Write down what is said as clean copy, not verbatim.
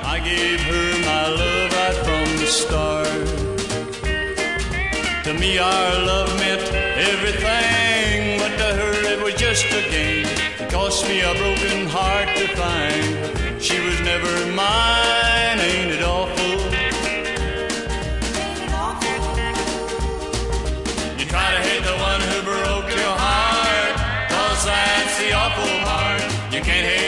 I gave her my love right from the start. To me our love meant everything, but to her it was just a game. It cost me a broken heart to find she was never mine. Ain't it awful? You try to hate the one who broke your heart, 'cause that's the awful part. You can't hate